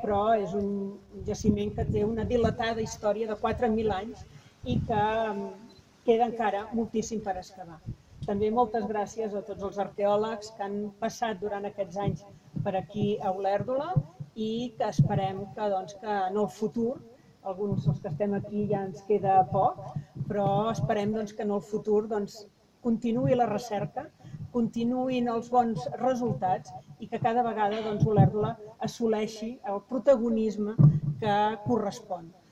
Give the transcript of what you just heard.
però és un jaciment que té una dilatada història de 4.000 anys i que queda encara moltíssim per excavar. També moltes gràcies a tots els arqueòlegs que han passat durant aquests anys per aquí a Olèrdola i que esperem que en el futur, alguns dels que estem aquí ja ens queda poc, però esperem que en el futur continuï la recerca, continuïn els bons resultats i que cada vegada Olèrdola assoleixi el protagonisme que correspon.